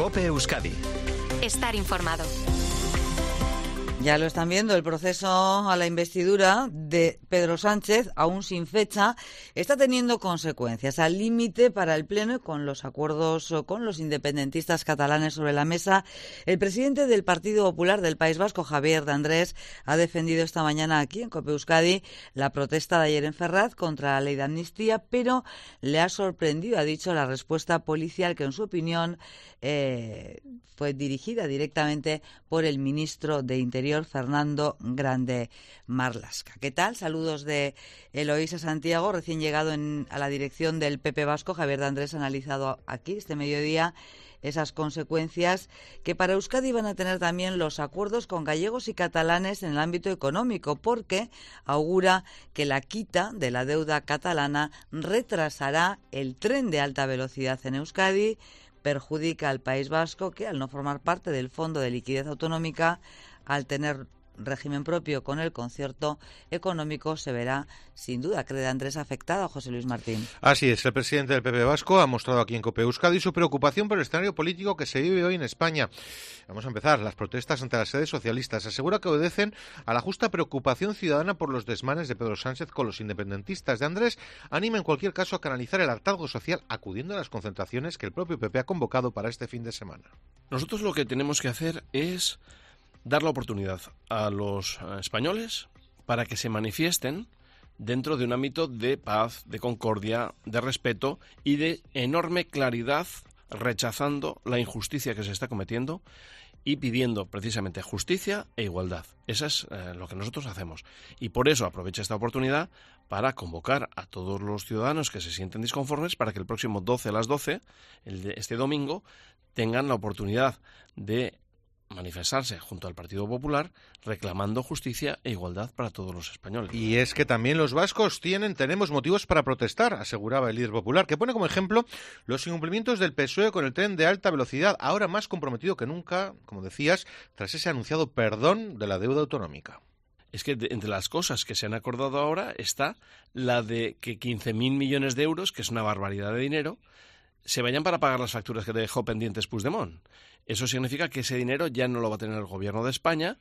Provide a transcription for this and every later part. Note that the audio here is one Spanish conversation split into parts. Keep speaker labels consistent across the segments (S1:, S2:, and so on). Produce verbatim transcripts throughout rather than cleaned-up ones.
S1: COPE Euskadi.
S2: Estar informado.
S3: Ya lo están viendo, el proceso a la investidura de Pedro Sánchez, aún sin fecha, está teniendo consecuencias al límite para el Pleno y con los acuerdos con los independentistas catalanes sobre la mesa. El presidente del Partido Popular del País Vasco, Javier de Andrés, ha defendido esta mañana aquí en COPE Euskadi la protesta de ayer en Ferraz contra la ley de amnistía, pero le ha sorprendido, ha dicho, la respuesta policial que en su opinión eh, fue dirigida directamente por el ministro de Interior, Fernando Grande Marlaska. ¿Qué tal? Saludos de Eloísa Santiago, recién llegado en, a la dirección del P P Vasco. Javier de Andrés ha analizado aquí este mediodía esas consecuencias que para Euskadi van a tener también los acuerdos con gallegos y catalanes en el ámbito económico, porque augura que la quita de la deuda catalana retrasará el tren de alta velocidad en Euskadi, perjudica al País Vasco, que al no formar parte del Fondo de Liquidez Autonómica, al tener régimen propio con el concierto económico, se verá sin duda, cree Andrés, afectada. José Luis Martín.
S4: Así es, el presidente del P P Vasco ha mostrado aquí en COPE Euskadi su preocupación por el escenario político que se vive hoy en España. Vamos a empezar. Las protestas ante las sedes socialistas asegura que obedecen a la justa preocupación ciudadana por los desmanes de Pedro Sánchez con los independentistas. De Andrés anima en cualquier caso a canalizar el hartazgo social acudiendo a las concentraciones que el propio P P ha convocado para este fin de semana.
S5: Nosotros lo que tenemos que hacer es dar la oportunidad a los españoles para que se manifiesten dentro de un ámbito de paz, de concordia, de respeto y de enorme claridad, rechazando la injusticia que se está cometiendo y pidiendo precisamente justicia e igualdad. Eso es eh, lo que nosotros hacemos. Y por eso aprovecho esta oportunidad para convocar a todos los ciudadanos que se sienten disconformes para que el próximo doce a las doce, el de este domingo, tengan la oportunidad de manifestarse junto al Partido Popular reclamando justicia e igualdad para todos los españoles.
S4: Y es que también los vascos tienen, tenemos motivos para protestar, aseguraba el líder popular, que pone como ejemplo los incumplimientos del P S O E con el tren de alta velocidad, ahora más comprometido que nunca, como decías, tras ese anunciado perdón de la deuda autonómica.
S5: Es que de, entre las cosas que se han acordado ahora está la de que quince mil millones de euros, que es una barbaridad de dinero, se vayan para pagar las facturas que dejó pendientes Puigdemont. Eso significa que ese dinero ya no lo va a tener el gobierno de España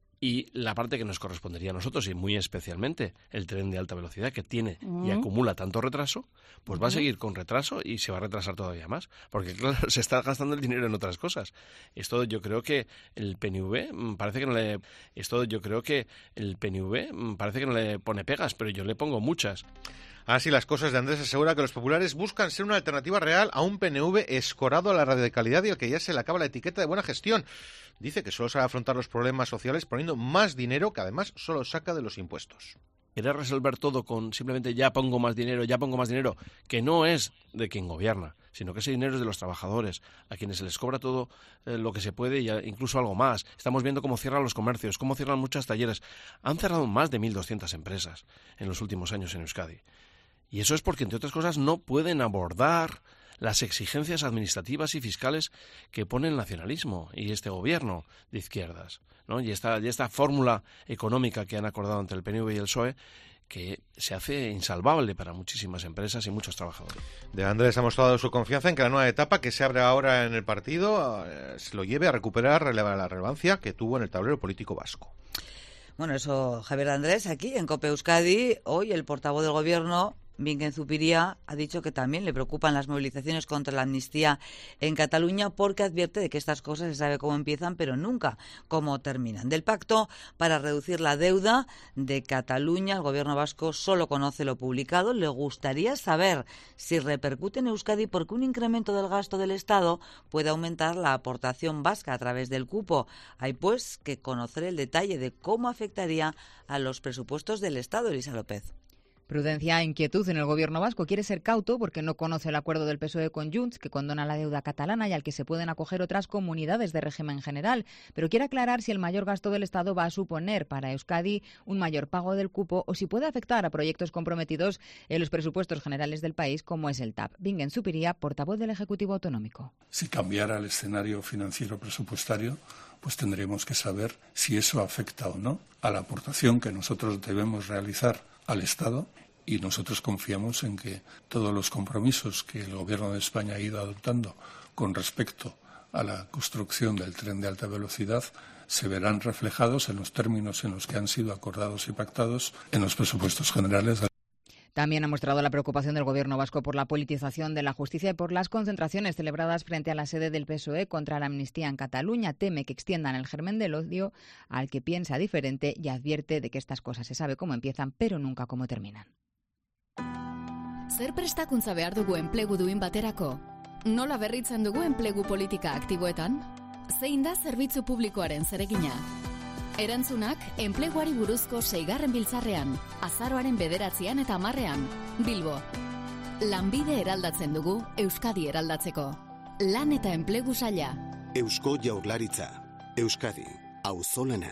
S5: y la parte que nos correspondería a nosotros, y muy especialmente el tren de alta velocidad que tiene uh-huh. y acumula tanto retraso, pues uh-huh. va a seguir con retraso y se va a retrasar todavía más, porque claro, se está gastando el dinero en otras cosas. Esto yo creo que el P N V parece que no le esto yo creo que el P N V parece que no le pone pegas, pero yo le pongo muchas.
S4: Así las cosas, de Andrés asegura que los populares buscan ser una alternativa real a un P N V escorado a la radicalidad y al que ya se le acaba la etiqueta de buena gestión. Dice que solo sabe afrontar los problemas sociales poniendo más dinero, que además solo saca de los impuestos.
S5: Querer resolver todo con simplemente ya pongo más dinero, ya pongo más dinero, que no es de quien gobierna, sino que ese dinero es de los trabajadores, a quienes se les cobra todo eh, lo que se puede y incluso algo más. Estamos viendo cómo cierran los comercios, cómo cierran muchas talleres. Han cerrado más de mil doscientas empresas en los últimos años en Euskadi. Y eso es porque, entre otras cosas, no pueden abordar las exigencias administrativas y fiscales que pone el nacionalismo y este gobierno de izquierdas, ¿no? Y esta, y esta fórmula económica que han acordado entre el P N V y el P S O E, que se hace insalvable para muchísimas empresas y muchos trabajadores.
S4: De Andrés ha mostrado su confianza en que la nueva etapa que se abre ahora en el partido eh, se lo lleve a recuperar la relevancia que tuvo en el tablero político vasco.
S3: Bueno, eso, Javier Andrés, aquí en COPE Euskadi, hoy el portavoz del Gobierno, Bingen Zupiria, ha dicho que también le preocupan las movilizaciones contra la amnistía en Cataluña, porque advierte de que estas cosas se sabe cómo empiezan, pero nunca cómo terminan. Del pacto para reducir la deuda de Cataluña, el gobierno vasco solo conoce lo publicado. Le gustaría saber si repercute en Euskadi, porque un incremento del gasto del Estado puede aumentar la aportación vasca a través del cupo. Hay pues que conocer el detalle de cómo afectaría a los presupuestos del Estado. Elisa López.
S6: Prudencia e inquietud en el gobierno vasco. Quiere ser cauto porque no conoce el acuerdo del P S O E con Junts, que condona la deuda catalana y al que se pueden acoger otras comunidades de régimen general. Pero quiere aclarar si el mayor gasto del Estado va a suponer para Euskadi un mayor pago del cupo o si puede afectar a proyectos comprometidos en los presupuestos generales del país, como es el T A P. Bingen Zupiria, portavoz del Ejecutivo Autonómico.
S7: Si cambiara el escenario financiero presupuestario, pues tendremos que saber si eso afecta o no a la aportación que nosotros debemos realizar al Estado, y nosotros confiamos en que todos los compromisos que el Gobierno de España ha ido adoptando con respecto a la construcción del tren de alta velocidad se verán reflejados en los términos en los que han sido acordados y pactados en los presupuestos generales.
S6: También ha mostrado la preocupación del Gobierno vasco por la politización de la justicia y por las concentraciones celebradas frente a la sede del P S O E contra la amnistía en Cataluña. Teme que extiendan el germen del odio al que piensa diferente y advierte de que estas cosas se sabe cómo empiezan, pero nunca cómo terminan.
S1: Zer prestakuntza behar dugu enplegu duin baterako? Nola berritzen dugu enplegu politika aktiboetan? Zein da zerbitzu publikoaren zeregina? Erantzunak enpleguari buruzko seigarren biltzarrean, azaroaren bederatzian eta hamarrean, Bilbo. Lanbide eraldatzen dugu Euskadi eraldatzeko. Lan eta enplegu saila.
S8: Eusko Jaurlaritza. Euskadi. Auzolana.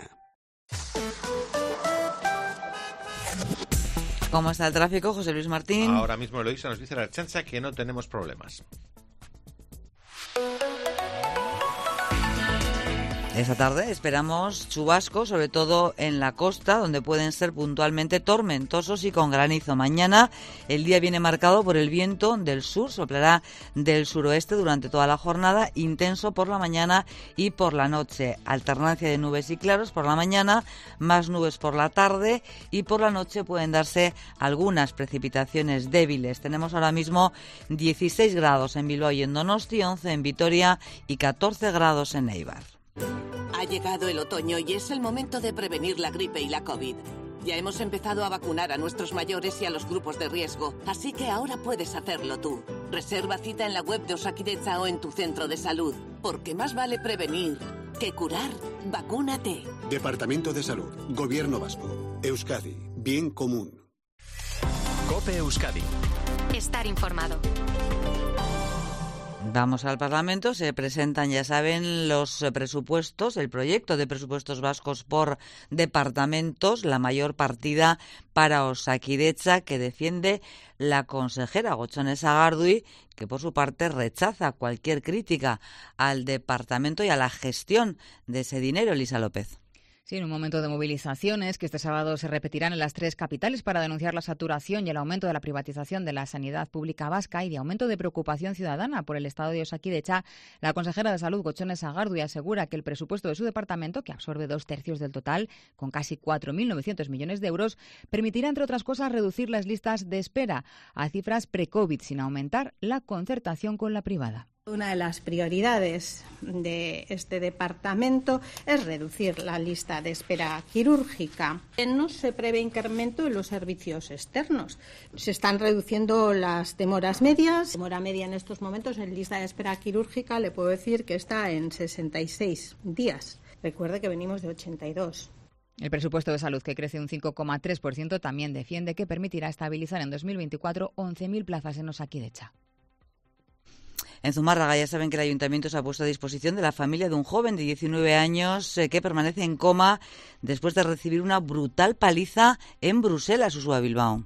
S3: ¿Cómo está el tráfico, José Luis Martín?
S4: Ahora mismo Eloísa nos dice la Ertzaintza que no tenemos problemas.
S3: Esta tarde esperamos chubascos, sobre todo en la costa, donde pueden ser puntualmente tormentosos y con granizo. Mañana el día viene marcado por el viento del sur, soplará del suroeste durante toda la jornada, intenso por la mañana y por la noche. Alternancia de nubes y claros por la mañana, más nubes por la tarde y por la noche pueden darse algunas precipitaciones débiles. Tenemos ahora mismo dieciséis grados en Bilbao y en Donosti, once en Vitoria y catorce grados en Eibar.
S9: Ha llegado el otoño y es el momento de prevenir la gripe y la COVID. Ya hemos empezado a vacunar a nuestros mayores y a los grupos de riesgo, así que ahora puedes hacerlo tú. Reserva cita en la web de Osakidetza o en tu centro de salud, porque más vale prevenir que curar. Vacúnate.
S8: Departamento de Salud, Gobierno Vasco, Euskadi, Bien Común.
S2: COPE Euskadi. Estar informado.
S3: Vamos al Parlamento, se presentan, ya saben, los presupuestos, el proyecto de presupuestos vascos por departamentos, la mayor partida para Osakidetza, que defiende la consejera Gotzone Sagardui, que por su parte rechaza cualquier crítica al departamento y a la gestión de ese dinero. Elisa López.
S6: Sí, en un momento de movilizaciones que este sábado se repetirán en las tres capitales para denunciar la saturación y el aumento de la privatización de la sanidad pública vasca y de aumento de preocupación ciudadana por el estado de Osakidetza, la consejera de Salud, Gotzone Sagardui, asegura que el presupuesto de su departamento, que absorbe dos tercios del total, con casi cuatro mil novecientos millones de euros, permitirá, entre otras cosas, reducir las listas de espera a cifras pre-COVID sin aumentar la concertación con la privada.
S10: Una de las prioridades de este departamento es reducir la lista de espera quirúrgica. No se prevé incremento en los servicios externos. Se están reduciendo las demoras medias. Demora media en estos momentos en lista de espera quirúrgica le puedo decir que está en sesenta y seis días. Recuerde que venimos de ochenta y dos.
S6: El presupuesto de salud, que crece un cinco coma tres por ciento, también defiende que permitirá estabilizar en dos mil veinticuatro once mil plazas en Osakidetza.
S3: En Zumárraga ya saben que el ayuntamiento se ha puesto a disposición de la familia de un joven de diecinueve años eh, que permanece en coma después de recibir una brutal paliza en Bruselas, Uxue Bilbao.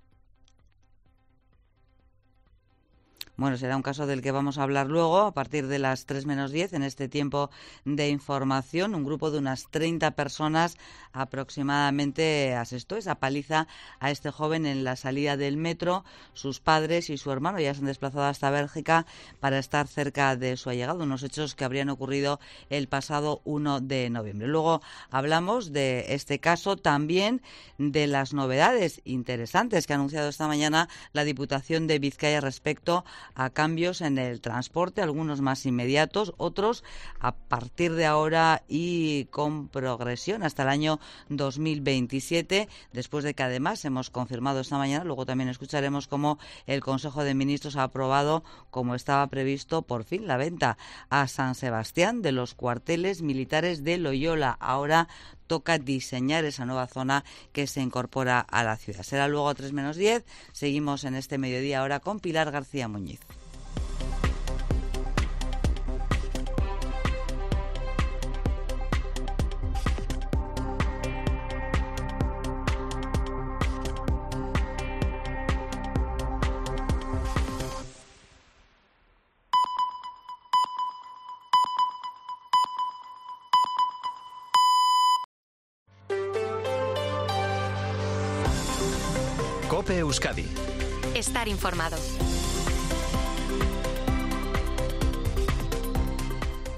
S3: Bueno, será un caso del que vamos a hablar luego, a partir de las tres menos diez, en este tiempo de información. Un grupo de unas treinta personas aproximadamente asestó esa paliza a este joven en la salida del metro. Sus padres y su hermano ya se han desplazado hasta Bélgica para estar cerca de su allegado, unos hechos que habrían ocurrido el pasado uno de noviembre. Luego hablamos de este caso, también de las novedades interesantes que ha anunciado esta mañana la Diputación de Vizcaya respecto a cambios en el transporte, algunos más inmediatos, otros a partir de ahora y con progresión hasta el año dos mil veintisiete, después de que además hemos confirmado esta mañana, luego también escucharemos cómo el Consejo de Ministros ha aprobado, como estaba previsto, por fin la venta a San Sebastián de los cuarteles militares de Loyola. Ahora toca diseñar esa nueva zona que se incorpora a la ciudad. Será luego a tres menos diez. Seguimos en este mediodía ahora con Pilar García Muñiz.
S2: COPE Euskadi. Estar informado.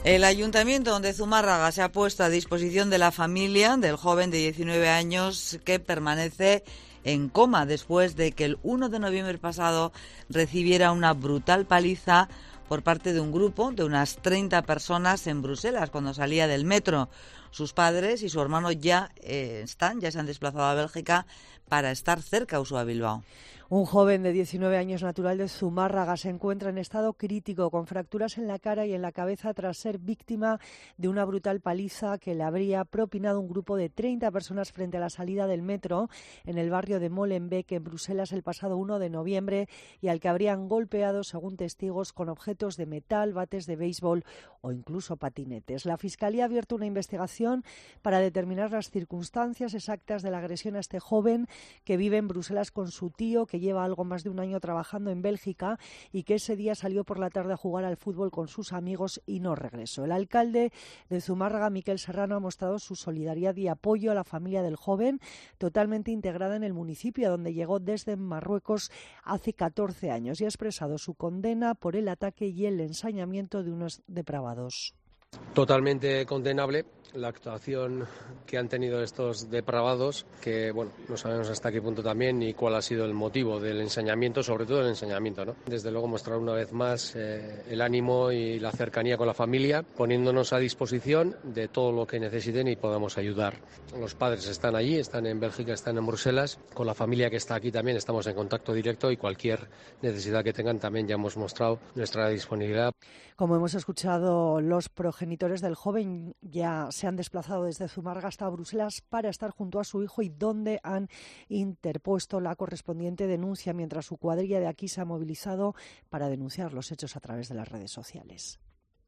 S3: El Ayuntamiento de Zumárraga se ha puesto a disposición de la familia del joven de diecinueve años que permanece en coma después de que el uno de noviembre pasado recibiera una brutal paliza por parte de un grupo de unas treinta personas en Bruselas cuando salía del metro. Sus padres y su hermano ya eh, están, ya se han desplazado a Bélgica para estar cerca a Bilbao.
S11: Un joven de diecinueve años natural de Zumárraga se encuentra en estado crítico con fracturas en la cara y en la cabeza tras ser víctima de una brutal paliza que le habría propinado un grupo de treinta personas frente a la salida del metro en el barrio de Molenbeek en Bruselas el pasado uno de noviembre y al que habrían golpeado, según testigos, con objetos de metal, bates de béisbol o incluso patinetes. La Fiscalía ha abierto una investigación para determinar las circunstancias exactas de la agresión a este joven que vive en Bruselas con su tío, que lleva algo más de un año trabajando en Bélgica y que ese día salió por la tarde a jugar al fútbol con sus amigos y no regresó. El alcalde de Zumárraga, Miquel Serrano, ha mostrado su solidaridad y apoyo a la familia del joven, totalmente integrada en el municipio, donde llegó desde Marruecos hace catorce años, y ha expresado su condena por el ataque y el ensañamiento de unos depravados.
S12: Totalmente condenable la actuación que han tenido estos depravados, que bueno, no sabemos hasta qué punto también ni cuál ha sido el motivo del ensañamiento, sobre todo el ensañamiento, ¿no? Desde luego mostrar una vez más eh, el ánimo y la cercanía con la familia, poniéndonos a disposición de todo lo que necesiten y podamos ayudar. Los padres están allí, están en Bélgica, están en Bruselas, con la familia que está aquí también estamos en contacto directo y cualquier necesidad que tengan también ya hemos mostrado nuestra disponibilidad.
S11: Como hemos escuchado, los progenitores del joven ya se han desplazado desde Zumárraga hasta Bruselas para estar junto a su hijo y donde han interpuesto la correspondiente denuncia, mientras su cuadrilla de aquí se ha movilizado para denunciar los hechos a través de las redes sociales.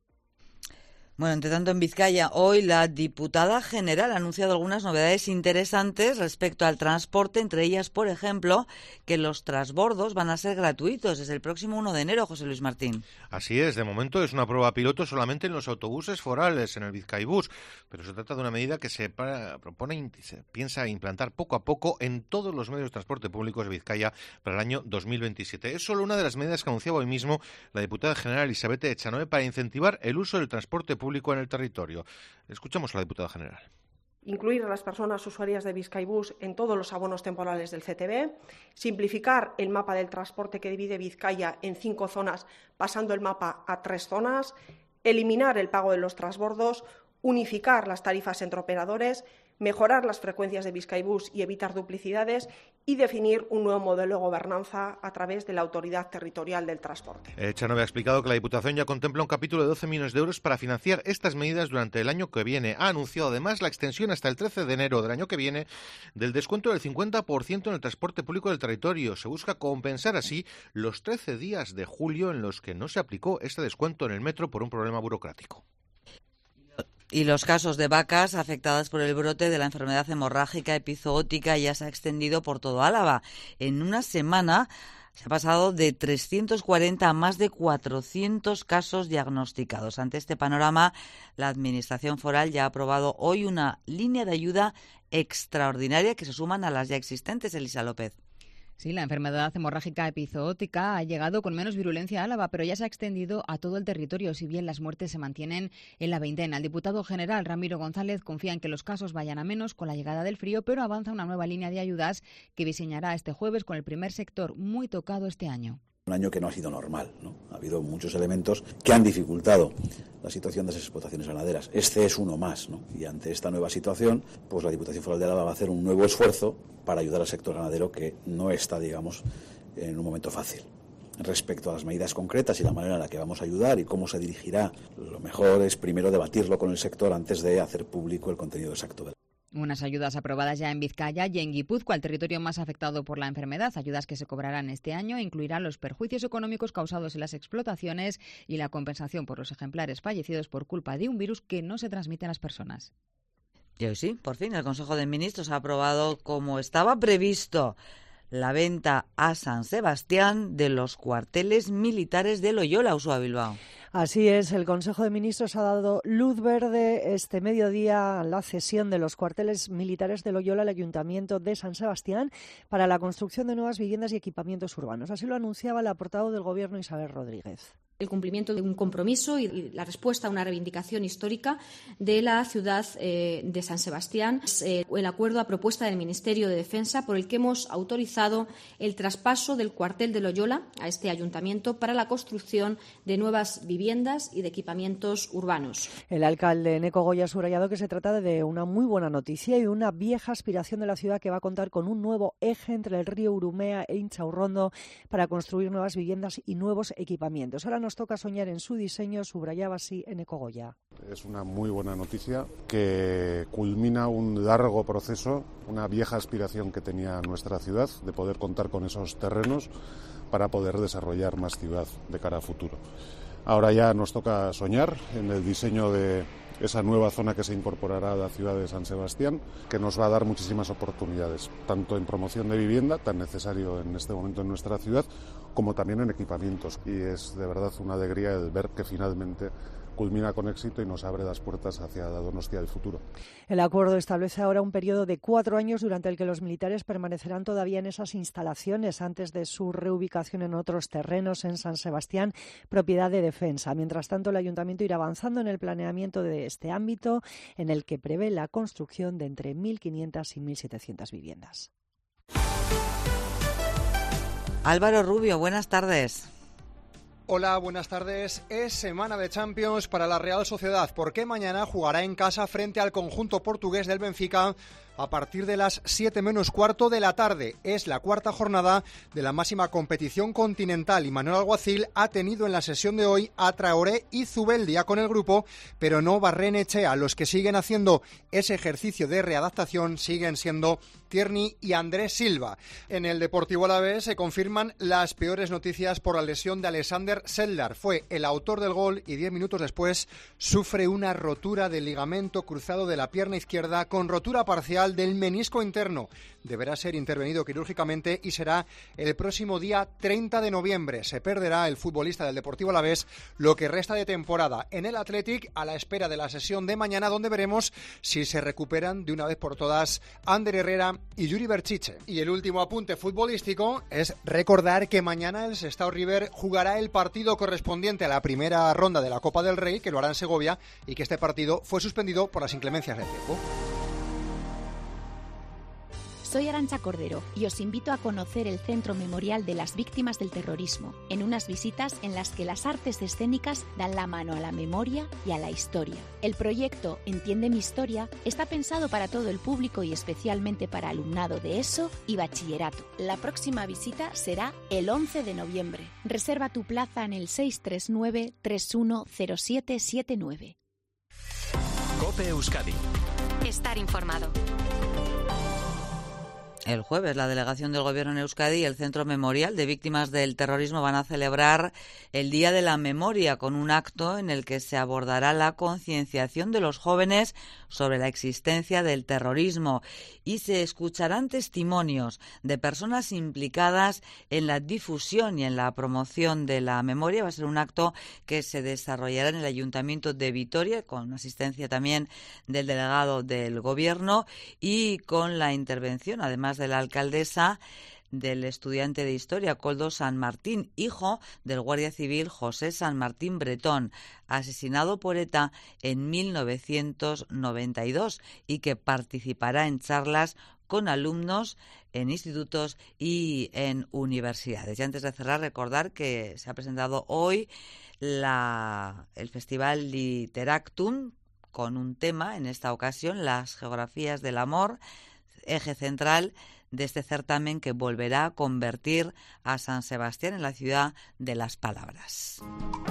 S3: Bueno, entre tanto, en Vizcaya, hoy la diputada general ha anunciado algunas novedades interesantes respecto al transporte, entre ellas, por ejemplo, que los transbordos van a ser gratuitos desde el próximo uno de enero, José Luis Martín.
S4: Así es, de momento es una prueba piloto solamente en los autobuses forales, en el Vizcaibús, pero se trata de una medida que se para, propone, se piensa implantar poco a poco en todos los medios de transporte públicos de Vizcaya para el año dos mil veintisiete. Es solo una de las medidas que anunciaba hoy mismo la diputada general Elisabeth Echanove para incentivar el uso del transporte público en el territorio. Escuchamos a la diputada general.
S13: Incluir a las personas usuarias de Vizcaibús en todos los abonos temporales del C T B, simplificar el mapa del transporte que divide Vizcaya en cinco zonas, pasando el mapa a tres zonas, eliminar el pago de los transbordos, unificar las tarifas entre operadores, mejorar las frecuencias de Vizcaibús y evitar duplicidades y definir un nuevo modelo de gobernanza a través de la Autoridad Territorial del Transporte.
S4: Echanove ha explicado que la Diputación ya contempla un capítulo de doce millones de euros para financiar estas medidas durante el año que viene. Ha anunciado además la extensión hasta el trece de enero del año que viene del descuento del cincuenta por ciento en el transporte público del territorio. Se busca compensar así los trece días de julio en los que no se aplicó este descuento en el metro por un problema burocrático.
S3: Y los casos de vacas afectadas por el brote de la enfermedad hemorrágica epizootica ya se ha extendido por todo Álava. En una semana se ha pasado de trescientos cuarenta a más de cuatrocientos casos diagnosticados. Ante este panorama, la Administración foral ya ha aprobado hoy una línea de ayuda extraordinaria que se suman a las ya existentes. Elisa López.
S6: Sí, la enfermedad hemorrágica epizootica ha llegado con menos virulencia a Álava, pero ya se ha extendido a todo el territorio, si bien las muertes se mantienen en la veintena. El diputado general Ramiro González confía en que los casos vayan a menos con la llegada del frío, pero avanza una nueva línea de ayudas que diseñará este jueves con el primer sector muy tocado este año.
S14: Un año que no ha sido normal, ¿no? Ha habido muchos elementos que han dificultado la situación de esas explotaciones ganaderas. Este es uno más, ¿no? Y ante esta nueva situación, pues la Diputación Foral de Álava va a hacer un nuevo esfuerzo para ayudar al sector ganadero que no está, digamos, en un momento fácil. Respecto a las medidas concretas y la manera en la que vamos a ayudar y cómo se dirigirá, lo mejor es primero debatirlo con el sector antes de hacer público el contenido exacto del.
S6: Unas ayudas aprobadas ya en Vizcaya y en Guipúzcoa, el territorio más afectado por la enfermedad. Ayudas que se cobrarán este año e incluirán los perjuicios económicos causados en las explotaciones y la compensación por los ejemplares fallecidos por culpa de un virus que no se transmite a las personas.
S3: Y hoy sí, por fin, el Consejo de Ministros ha aprobado, como estaba previsto, la venta a San Sebastián de los cuarteles militares de Loyola, Uxue Bilbao.
S11: Así es, el Consejo de Ministros ha dado luz verde este mediodía a la cesión de los cuarteles militares de Loyola al Ayuntamiento de San Sebastián para la construcción de nuevas viviendas y equipamientos urbanos. Así lo anunciaba la portavoz del Gobierno, Isabel Rodríguez.
S15: el cumplimiento de un compromiso y la respuesta a una reivindicación histórica de la ciudad eh, de San Sebastián. Es, eh, el acuerdo a propuesta del Ministerio de Defensa por el que hemos autorizado el traspaso del cuartel de Loyola a este ayuntamiento para la construcción de nuevas viviendas y de equipamientos urbanos.
S11: El alcalde Eneko Goya ha subrayado que se trata de una muy buena noticia y una vieja aspiración de la ciudad que va a contar con un nuevo eje entre el río Urumea e Inchaurrondo para construir nuevas viviendas y nuevos equipamientos. Ahora nos toca soñar en su diseño, subrayaba así Eneko Goya.
S16: Es una muy buena noticia que culmina un largo proceso, una vieja aspiración que tenía nuestra ciudad de poder contar con esos terrenos para poder desarrollar más ciudad de cara a futuro. Ahora ya nos toca soñar en el diseño de esa nueva zona que se incorporará a la ciudad de San Sebastián, que nos va a dar muchísimas oportunidades, tanto en promoción de vivienda, tan necesario en este momento en nuestra ciudad, como también en equipamientos. Y es de verdad una alegría el ver que finalmente culmina con éxito y nos abre las puertas hacia la Donostia del futuro.
S11: El acuerdo establece ahora un periodo de cuatro años durante el que los militares permanecerán todavía en esas instalaciones antes de su reubicación en otros terrenos en San Sebastián, propiedad de Defensa. Mientras tanto, el Ayuntamiento irá avanzando en el planeamiento de este ámbito, en el que prevé la construcción de entre mil quinientas y mil setecientas viviendas.
S3: Álvaro Rubio, buenas tardes.
S17: Hola, buenas tardes. Es semana de Champions para la Real Sociedad, porque mañana jugará en casa frente al conjunto portugués del Benfica a partir de las siete menos cuarto de la tarde. Es la cuarta jornada de la máxima competición continental y Manuel Alguacil ha tenido en la sesión de hoy a Traoré y Zubeldia con el grupo, pero no Barrenechea. Los que siguen haciendo ese ejercicio de readaptación siguen siendo Tierney y Andrés Silva. En el Deportivo Alavés se confirman las peores noticias por la lesión de Alexander Seldar. Fue el autor del gol y diez minutos después sufre una rotura del ligamento cruzado de la pierna izquierda con rotura parcial del menisco interno. Deberá ser intervenido quirúrgicamente y será el próximo día treinta de noviembre. Se perderá el futbolista del Deportivo Alavés lo que resta de temporada en el Athletic, a la espera de la sesión de mañana, donde veremos si se recuperan de una vez por todas Ander Herrera y Yuri Berchiche. Y el último apunte futbolístico es recordar que mañana el Sestao River jugará el partido correspondiente a la primera ronda de la Copa del Rey, que lo hará en Segovia, y que este partido fue suspendido por las inclemencias del tiempo.
S18: Soy Arantxa Cordero y os invito a conocer el Centro Memorial de las Víctimas del Terrorismo, en unas visitas en las que las artes escénicas dan la mano a la memoria y a la historia. El proyecto Entiende mi historia está pensado para todo el público y especialmente para alumnado de ESO y bachillerato. La próxima visita será el once de noviembre. Reserva tu plaza en el seis tres nueve, tres uno cero siete siete nueve.
S2: COPE Euskadi. Estar informado.
S3: El jueves, la delegación del Gobierno en Euskadi y el Centro Memorial de Víctimas del Terrorismo van a celebrar el Día de la Memoria con un acto en el que se abordará la concienciación de los jóvenes sobre la existencia del terrorismo y se escucharán testimonios de personas implicadas en la difusión y en la promoción de la memoria. Va a ser un acto que se desarrollará en el Ayuntamiento de Vitoria, con asistencia también del delegado del Gobierno y con la intervención, además de la alcaldesa, del estudiante de Historia Koldo San Martín, hijo del guardia civil José San Martín Bretón, asesinado por ETA en mil novecientos noventa y dos y que participará en charlas con alumnos en institutos y en universidades. Y antes de cerrar, recordar que se ha presentado hoy la, el Festival Literactum con un tema, en esta ocasión, las geografías del amor, eje central de este certamen que volverá a convertir a San Sebastián en la ciudad de las palabras.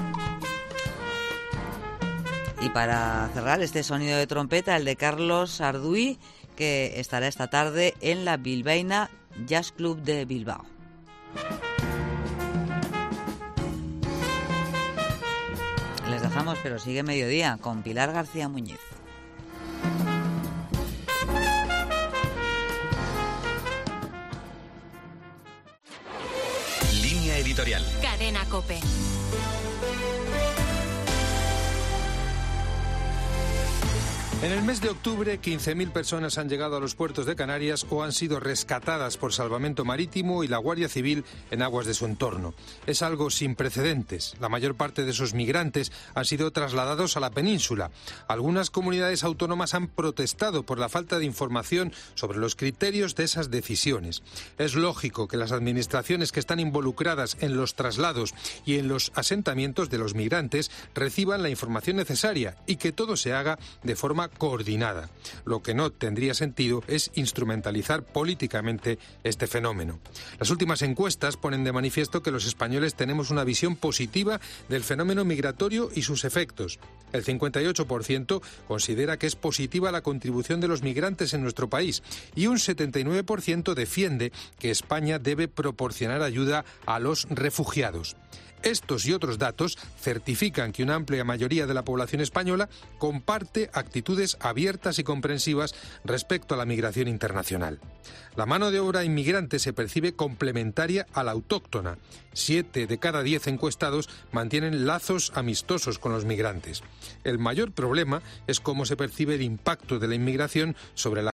S3: Y para cerrar, este sonido de trompeta, el de Carlos Arduí, que estará esta tarde en la Bilbaína Jazz Club de Bilbao. Les dejamos, pero sigue mediodía con Pilar García Muñiz.
S2: Editorial.
S1: Cadena COPE.
S19: En el mes de octubre, quince mil personas han llegado a los puertos de Canarias o han sido rescatadas por Salvamento Marítimo y la Guardia Civil en aguas de su entorno. Es algo sin precedentes. La mayor parte de esos migrantes han sido trasladados a la península. Algunas comunidades autónomas han protestado por la falta de información sobre los criterios de esas decisiones. Es lógico que las administraciones que están involucradas en los traslados y en los asentamientos de los migrantes reciban la información necesaria y que todo se haga de forma coordinada. Lo que no tendría sentido es instrumentalizar políticamente este fenómeno. Las últimas encuestas ponen de manifiesto que los españoles tenemos una visión positiva del fenómeno migratorio y sus efectos. El cincuenta y ocho por ciento considera que es positiva la contribución de los migrantes en nuestro país y un setenta y nueve por ciento defiende que España debe proporcionar ayuda a los refugiados. Estos y otros datos certifican que una amplia mayoría de la población española comparte actitudes abiertas y comprensivas respecto a la migración internacional. La mano de obra inmigrante se percibe complementaria a la autóctona. Siete de cada diez encuestados mantienen lazos amistosos con los migrantes. El mayor problema es cómo se percibe el impacto de la inmigración sobre la